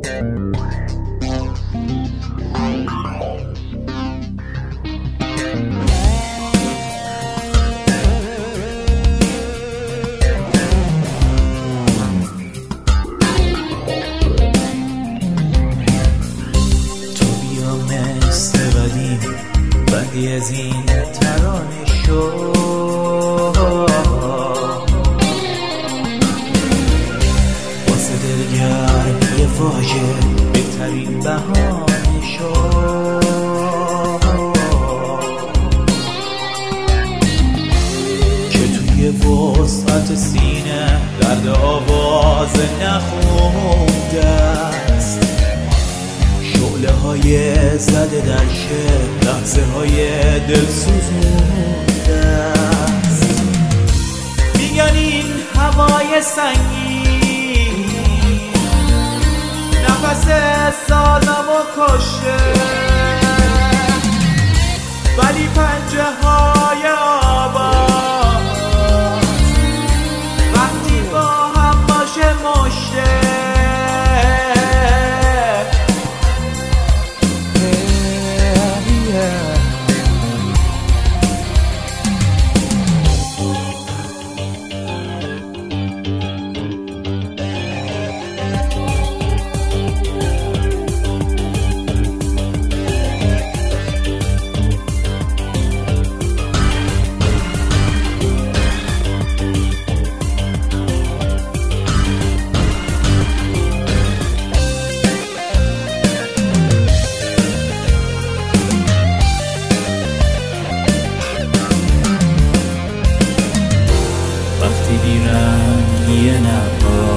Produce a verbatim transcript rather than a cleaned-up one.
بدی از این ترانه شو واسه دلگرم یه واژه بهترین بهانه شو که توی وسعت سینه درد آواز نخونده است، شعله های زده در شعر لحظه های دل سوزونده است. میگن این هوای سنگین نفس سازمو کشه، ولی پنجه های آباد وقتی با هم باشه مشه. وقتی بیرنگی نبا